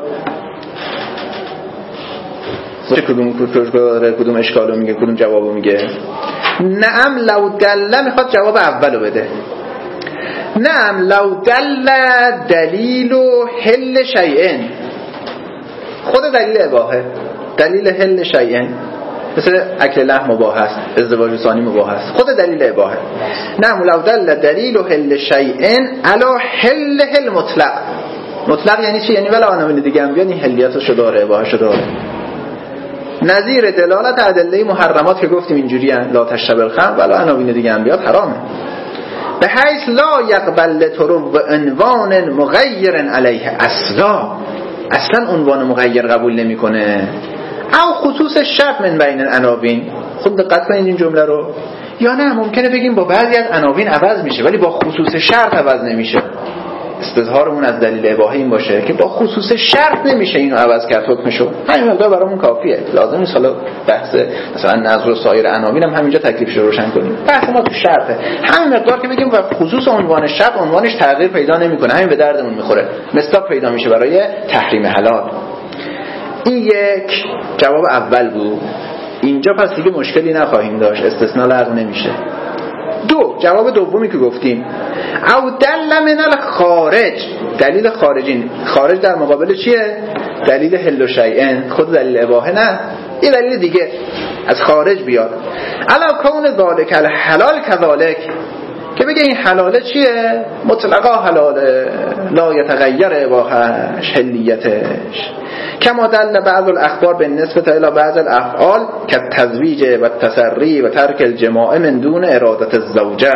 کدوم اشکالو میگه کدوم جوابو میگه. نعم لو دل میخواد جواب اولو بده. نعم لو دل دلیل حل شیئن، خود دلیل اباحه، دلیل حل شیئن مثل اکل لحم مباح است، ازدواج ثانی مباح است، خود دلیل اباحه. نعم لو دل دلیل حل شیئن علی حل مطلق. مطلق یعنی چی؟ یعنی ولی عناوین دیگه هم بیان این حلیتشو داره، اباحهشو داره. نظیر دلالت ادله محرمات که گفتیم اینجوری ان، لا تشرب الخمر، ولی عناوین دیگه هم بیاد حرامه. به حیث لا یقبل طرق عنوان مغیر علیه اصلا عنوان مغیر قبول نمیکنه. او خصوص شرط من بین العناوین. خب دقت کنید این جمله رو. یا نه ممکنه بگیم با بعضی از عناوین عوض میشه ولی با خصوص شرط عوض نمیشه. استظهارمون از دلیل اباحه این باشه که با خصوص شرط نمیشه اینو عوض کرد حکمشو. همین مقدار برامون کافیه. لازم نیست حالا بحث مثلا نظر و سایر عناوین هم همینجا تکلیفش رو روشن کنیم. بحث ما تو شرطه. همین مقدار که بگیم و خصوص عنوان شرط عنوانش تغییر پیدا نمیکنه، همین به دردمون میخوره. مصداق پیدا میشه برای تحریم حلال. این یک جواب اول بود. اینجا پس دیگه مشکلی نخواهیم داشت، استثناء لغو نمیشه. دو، جواب دومی که گفتیم او دل من الخارج، دلیل خارجین. خارج در مقابل چیه؟ دلیل حل و شیئن، خود دلیل اباحه نه، یه دلیل دیگه از خارج بیاد. علا کون ذالک الحلال کذالک، که بگه این حلاله چیه؟ مطلقا حلاله، لا یتغیر اباحهش حلیتش. کما دل بعض الاخبار به نسبت الى بعض الافعال که تزویج و تسری و ترک الجماع من دون ارادت الزوجه،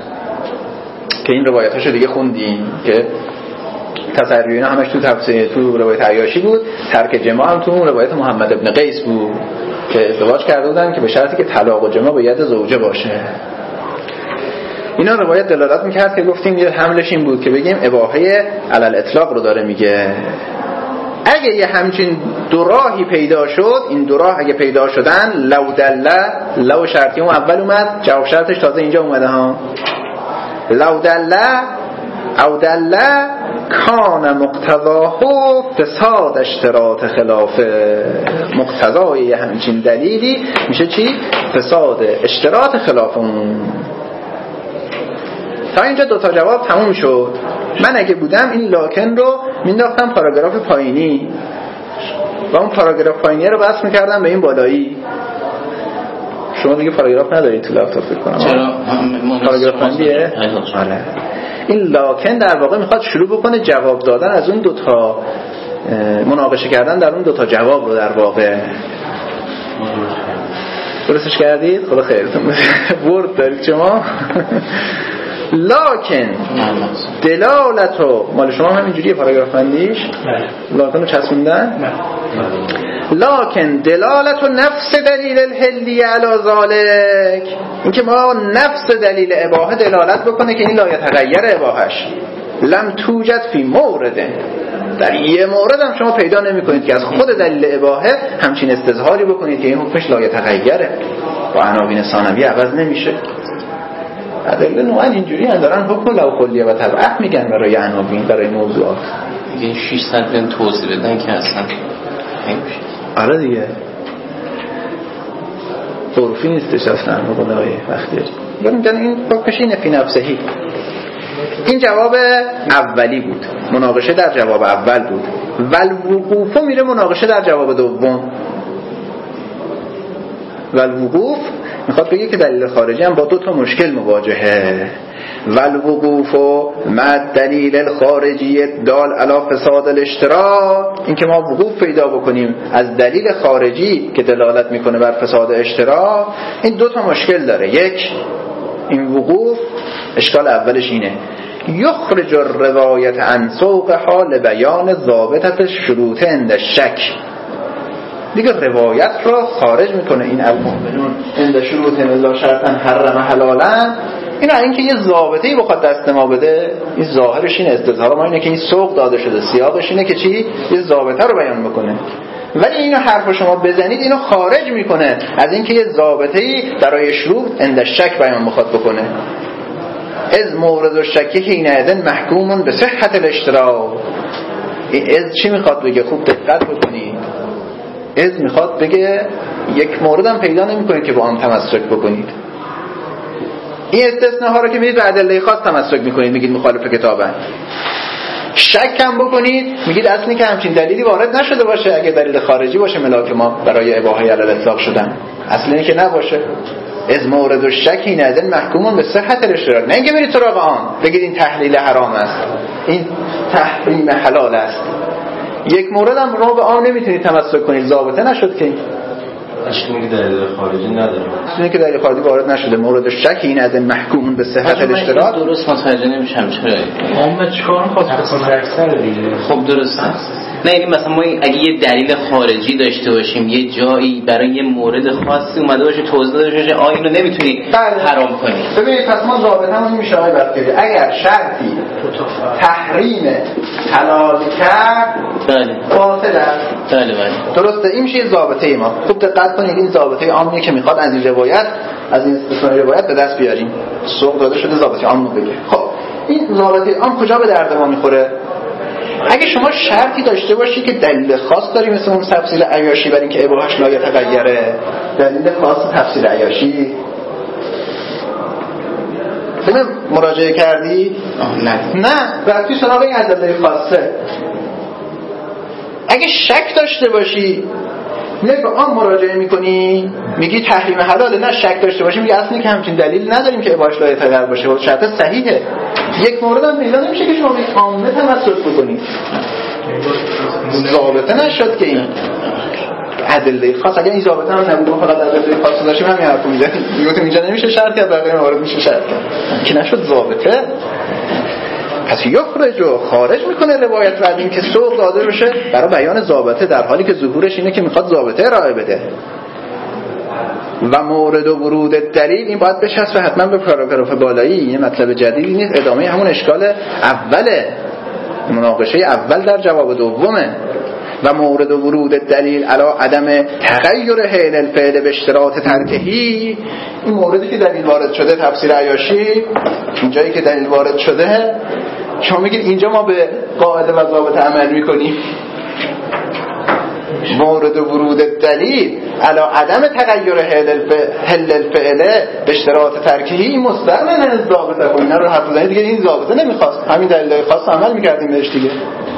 که این روایتاشو دیگه خوندیم که تسری اینا همش تو تفسیر تو روایت عیاشی بود، ترک جماع هم تو روایت محمد ابن قیس بود که ازدواج کرده بودن که به شرطی که طلاق و جماع به ید زوجه باشه. اینا روایت دلالت میکرد که گفتیم یه حملش این بود که بگیم اباحه علل اطلاق رو داره میگه. اگه یه همچین دو راهی پیدا شد، این دو راه اگه پیدا شدن، لو دله، لو شرطی اون اول اومد، جواب شرطش تازه اینجا اومده ها. لو دله او دله کان مقتضاه فساد اشتراط خلاف. مقتضای یه همچین دلیلی میشه چی؟ فساد اشتراط خلاف اون. تا اینجا دوتا جواب تموم شد. من اگه بودم این لاکن رو مینداختم پاراگراف پایینی و اون پاراگراف پایینی رو بس میکردم به این بالایی. شما دیگه پاراگراف ندارید تو لپتاپ فکر کنم. چرا؟ پاراگراف پایینیه؟ آره. این لاکن در واقع میخواد شروع بکنه جواب دادن از اون دوتا، مناقشه کردن در اون دوتا جواب رو در واقع. درستش کردید؟ خدا خیرتون بده. ورد دارید شما؟ لاکن دلالتو مال شما هم اینجوریه پاراگراف بندیش؟ لاکن رو چسبوندن؟ لاکن دلالتو نفس دلیل الحلی علی ذالک، اینکه ما نفس دلیل اباحه دلالت بکنه که این لا یتغیر اباحهش لم توجد فی مورد، در یه مورد هم شما پیدا نمی کنید که از خود دلیل اباحه همچین استظهاری بکنید که این حکمش لا یتغیره، با عناوین ثانویه عوض نمیشه. ادله نوعا اینجوری دارن حکم لو کلیه و تبعه میگن برای عناوین، برای موضوعات. دیگه 600 بین توضیح بدن که اصلا نمیشه. آره دیگه عرفی نیستش اصلا. به خدای وقتی میگن این حکمش اینه فی نفسهی. این لاکن دلالت و نفس دلیل الحلی علی ذالک، این جواب اولی بود، مناقشه در جواب اول بود. والوقوف میره مناقشه در جواب دوم. والوقوف میخواد بگه که دلیل خارجی هم با دو تا مشکل مواجهه. والوقوف مع دلیل الخارجی دال علی فساد الاشتراک، این که ما وقوف پیدا بکنیم از دلیل خارجی که دلالت میکنه بر فساد اشتراک، این دو تا مشکل داره. یک، این وقوف اشکال اولش اینه یخرج الروایت عن سوق حال بیان ضابطه الشروط عند الشک. دیگه روایت رو خارج میکنه این المؤمنون عند شروط الا شرطا حرم حلالا. این اینکه یه ضابطه‌ای بخواد دست ما بده، این ظاهرش این استظهار ما اینه که این سوق داده شده، سیاقش اینه که چی؟ یه ضابطه رو بیان بکنه. ولی اینو حرف شما بزنید اینو خارج میکنه از اینکه یه ضابطه‌ای برای شروط عند الشک بیان میخواد بکنه. از مورد الشک حینئذ محکوم به صحت الاشتراک. از چی میخواد بگه؟ خوب دقت بکنید. از میخواد بگه یک مورد هم پیدا نمیکنید که با آن تمسک بکنید. این استثناء ها رو که میدید به ادله خاص تمسک میکنید، میگید مخالف کتابن. شک هم بکنید میگید اصلی که همچین دلیلی وارد نشده باشه، اگه دلیل خارجی باشه ملاک ما برای اباحه علی الاطلاق شدن، اصلی که نباشه. از مورد و شک حینئذ محکوم به صحت الاشتراک. نه اینکه برید سراغ آن بگید این تحلیل حرام است، این تحریم حلال است. یک مورد هم رو به آن نمیتونید تمسک کنید، ضابطه نشد که اشکالی که دلیل خارجی نداره، اصلا که دلیل خارجی وارد نشده. مورد شک این از محکوم به صحت الاشتراک. درست متوجه نمیشم چرا عامه چیکار می‌خواد بکنه؟ خب درست است. نه یعنی مثلا ما اگه یه دلیل خارجی داشته باشیم، یه جایی برای یه مورد خاصی اومده باشه توضیح داده باشه آ اینو نمیتونی حرام کنی. ببینید پس ما ضابطمون میشه آقای بسکری اگر شرطی تحریم حلال کرد باطل است. بله. درسته، این میشه ضابطه ما. خوب دقت کنید این ضابطه عامیه که میخواد از این روایت، از این استثناء روایت به دست بیاریم. سوق داده شده ضابطه عام بگه. خب این ضابطه عام کجا به درد ما میخوره؟ اگه شما شرطی داشته باشی که دلیل خاص داری، مثل اون تفسیر عیاشی برای اینکه اباحش لا یتغیره، دلیل خاص تفسیر عیاشی ببین مراجعه کردی؟ نه رفتی سراغ این ادله خاصه. اگه شک داشته باشی میای به آن مراجعه میکنی، میگی تحریم حلاله. نه شک داشته باشی میگی اصلا که همچین دلیل نداریم که اباحش لا یتغیر باشه و شرط صحیحه. یک مورد هم پیدا نمیشه که شما به عامه تمسک بکنید، ضابطه نشد که این ادله خاص. اگه این ضابطه هم نبود ما فقط ادله خاص داشتیم همین حرفو میزنیم، میگم اینجا نمیشه شرط کرد بقیه موارد میشه شرط کرد که نشد ضابطه. پس یخرج و خارج میکنه روایت رو از این که سوق داده بشه برای بیان ضابطه، در حالی که ظهورش اینه که میخواد ضابطه ارائه بده. و مورد و ورود دلیل این باید بچسبه حتما به پاراگراف بالایی، یه مطلب جدیدی نیست، ادامه همون اشکال اوله، مناقشه اول در جواب دومه. و مورد و ورود دلیل علی عدم تغییر حال الفعل به اشتراط ترکهی، این موردی که دلیل وارد شده تفسیر عیاشی، اینجایی که دلیل وارد شده شما میگید اینجا ما به قاعده و ضابط عمل میکنیم. مورد ورود دلیل علی عدم تغییر حل الفعل به اشتراط ترکهی مستقل از ضابطه. خب اینا رو حرف بزنید دیگه، این ضابطه نمیخواست، همین دلیل خاص عمل میکردیم بهش دیگه.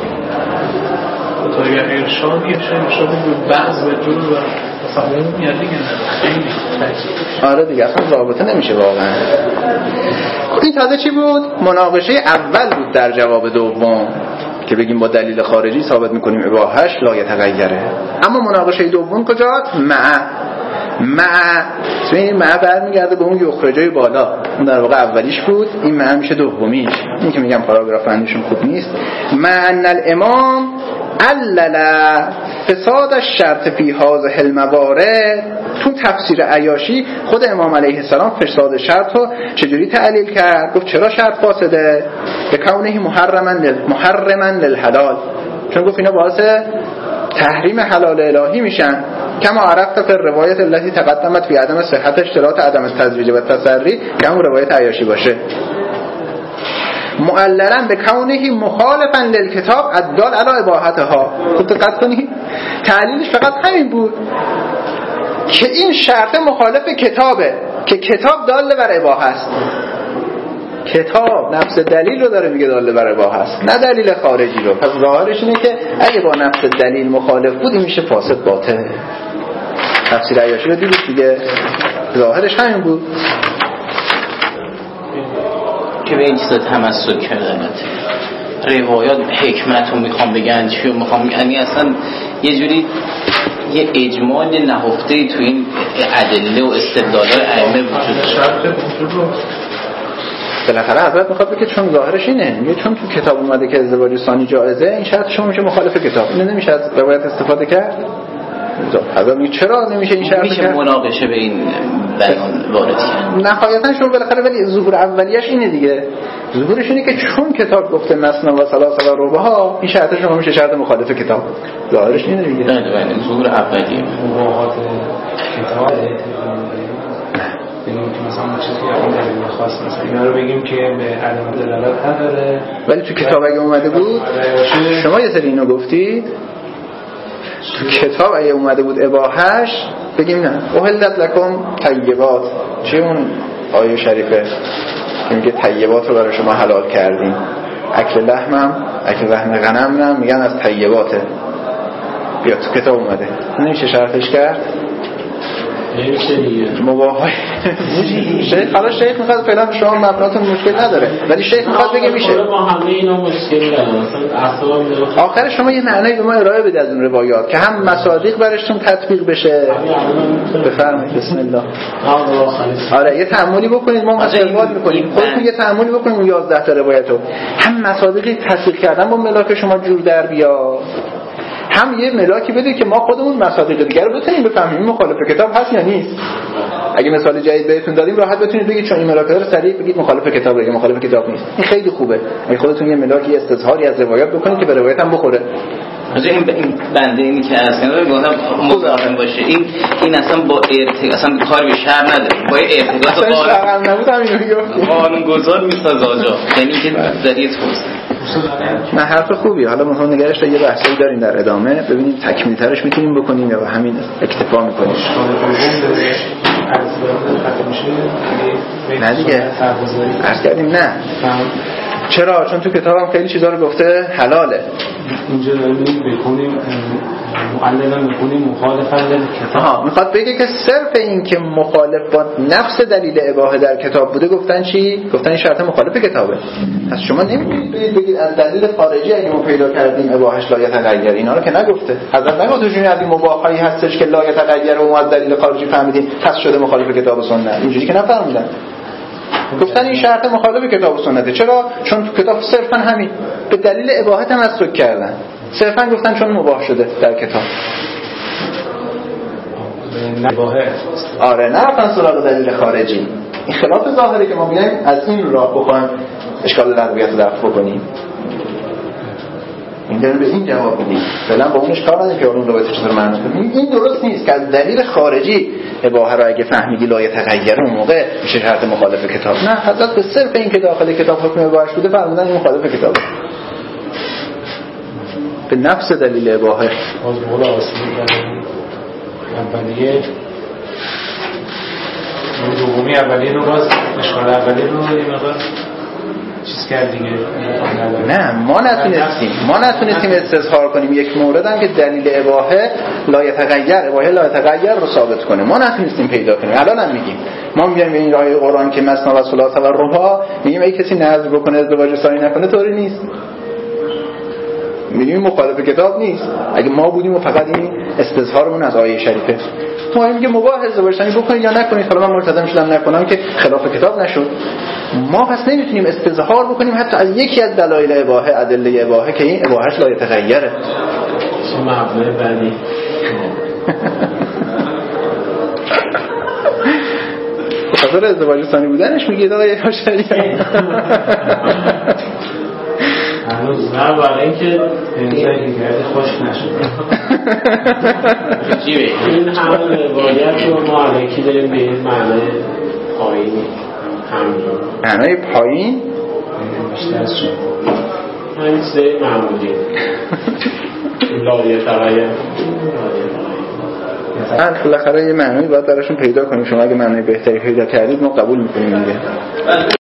تو اگر ارشاد یه ارشاد به بعض و جور و مثلا میاد دیگه نه. آره دیگه اصلا ضابطه نمیشه واقعا. این تازه چی بود؟ مناقشه اول بود در جواب دوم که بگیم با دلیل خارجی ثابت میکنیم اباحش لا یتغیره. اما مناقشه دوم کجاست؟ مع برمیگرده به اون یخرجای بالا، اون در واقع اولیش بود، این مع میشه دومیش. این که میگم پاراگراف اندیشون خوب نیست. مع الامام علل فساد الشرط فی هذه الموارد. تو تفسیر عیاشی خود امام علیه السلام فساد شرط رو چجوری تعلیل کرد؟ گفت چرا شرط فاسده؟ به کونه محرما للحلال، چون گفت اینا باعث تحریم حلال الهی میشن. کما عرفت فی روایت التي تقدمت فی عدم صحت اشتراط عدم التزویج و تسری، که همون روایت عیاشی باشه. معللا به کونه مخالفا للکتاب الدال علی اباحتها. خود دقت کنید تعلیلش فقط همین بود که این شرط مخالف کتابه، که کتاب دال بر اباحه است. کتاب نفس دلیل رو داره میگه داله بر اباحه است، نه دلیل خارجی رو. پس ظاهرش اینه که اگه با نفس دلیل مخالف بود این میشه فاسد باطل. تفسیر عیاشی رو دیدید دیگه، ظاهرش همین بود که به این چیزا تمسک کردن. روایات حکمت رو میخوام بگن، چی رو میخوام، یعنی اصلا یه جوری یه اجمال نهفته‌ای تو این ادله و استدلال‌های ائمه وجود داره. بالاخره حضرت میخواد بگه چون ظاهرش اینه، میگه چون تو کتاب اومده که ازدواج ثانی جایزه، این شرط شما میشه مخالف کتاب، اینو نمیشه از روایت استفاده کرد. حضرت میگه چرا نمیشه این شرط میشه مناقشه به این بیان وارد کرد؟ نهایتاً شما بالاخره، ولی ظهور اولیش اینه دیگه، ظهورش اینه که چون کتاب گفته مثنا و ثلاث و ربع، این شرط شما میشه شرط مخالف کتاب. ظاهرش اینه دیگه. بله ظهور اولیه مباحات کتاب بگیم که مثلا چیزی که دلیل خاص مثلا اینا رو بگیم که به عدم دلالت نداره، ولی تو کتاب اگه اومده بود، شما یه سری اینو گفتید، تو کتاب اگه اومده بود اباحه‌اش بگیم نه احلت لکم طیبات، چه اون آیه شریفه که میگه طیبات رو برای شما حلال کردیم، اکل لحم غنم میگن از طیباته، بیا تو کتاب اومده، نمیشه شرطش کرد؟ نمیشه دیگه. مباحای شیخ، حالا شیخ میخواد فعلا شما مبناتون مشکل نداره، ولی شیخ میخواد بگه میشه. ما همه اینا مشکل داریم، مثلا آخر شما یه معنی به ما ارائه بده از اون روایات که هم مصادیق برشتون تطبیق بشه. بفرمایید. بسم الله. آره یه تأملی بکنید، ما استقبال میکنیم، خودتون یه تأملی بکنید اون 11 تا روایتو، هم مصادیقی تصدیق کردن با ملاک شما جور در بیاد، هم یه ملاکی بده که ما خودمون مصادیق دیگه رو بتونیم بفهمیم مخالف کتاب هست یا نیست. اگه مثال جدید بهتون دادیم راحت بتونید بگید چون این ملاک رو سریع بگید مخالف کتابه یا مخالف کتاب نیست. این خیلی خوبه اگه خودتون یه ملاکی استظهاری از روایات بکنید که به روایت هم بخوره. این بنده اینی که اصلا گفتم مزاحم باشه، این اصلا با اصلا کار به شر نداره، با ارتباط قانون نبود همین میگم قانونگذار میسازه آجا، یعنی که ذریعه توست. نه حرف خوبی، حالا ما هم نگرش تا یه بحثی داریم در ادامه، ببینیم تکمیل ترش میتونیم بکنیم یا همین اکتفا میکنیم. نه دیگه عرض کردیم نه. چرا؟ چون تو کتابم خیلی چیزا رو گفته حلاله. اینجا داریم بکنیم معللا میکنیم مخالفت کتاب. میخواد بگه که صرف این که مخالف با نفس دلیل اباحه در کتاب بوده گفتن چی؟ گفتن این شرط مخالف کتابه. پس شما نمیتونید بگید از دلیل خارجی اگه ما پیدا کردیم اباحهش لا یتغیر، اینا رو که نگفته. حضرت نگفته چون از این مباحی هستش که لا یتغیر و ما از دلیل خارجی فهمیدیم پس شده مخالف کتاب و سنت. اینجوری که نفهمیدن. گفتن این شرط مخالف کتاب و سنته. چرا؟ چون تو کتاب صرفا همین به دلیل اباحه تمسک کردن، صرفا گفتن چون مباح شده در کتاب. آره نه رفتن سراغ دلیل خارجی. این خلاف ظاهره که ما بیایم از این راه بخوایم اشکال لغویت رو دفع بکنیم. این دلیل به این جواب میدیم. فعلا با اونش کار نداریم که اون روایت چطور معنی کنیم. این درست نیست که از دلیل خارجی اباحه را اگه فهمیدی لا یتغیر اون موقع میشه شرط مخالف کتاب. نه، حضرت به صرف این که داخل کتاب حکم اباحه بوده فرمودن این مخالف کتابه. به نفس دلیل اباحه. از مولا اولیه دومی اولیه رو باز اشکال اولیه رو یه مقدار چیز کرد دیگه. نه ما نتونستیم استظهار کنیم یک مورد هم که دلیل اباحه لا یتغیر رو ثابت کنه. ما نتونستیم پیدا کنیم. الان هم میگیم ما میگیم این آیه قرآن که مثنا و ثلاث و ربع، میگیم اگه کسی نذر بکنه ازدواج ثانی نکنه طوری نیست، میگیم مخالف کتاب نیست. اگه ما بودیم و فقط این استظهارمون از آیه شریفه، ما میگیم مباح ازدواج ثانی بکنید یا نکنید، حالا من ملتزم شدم نکنم که خلاف کتاب نشد. ما پس نمیتونیم استظهار بکنیم حتی از یکی از دلایل اباحه، ادله اباحه که این اباحهش لا یتغیره. چه مبنای بعدی خاطر ازدواج ثانی بودنش میگه آقای هاشمی هنوز نه، برای اینکه انسان دیگری خوش نشد. این همه روایت رو ما علیکی داریم به این معنی پایینی، معنی پایین بیشتر از شد همین چیزای معمولی لایه تغییر. بالاخره یه معنی باید براشون پیدا کنیم. شما اگه معنی بهتری پیدا کردید ما قبول میکنیم دیگه.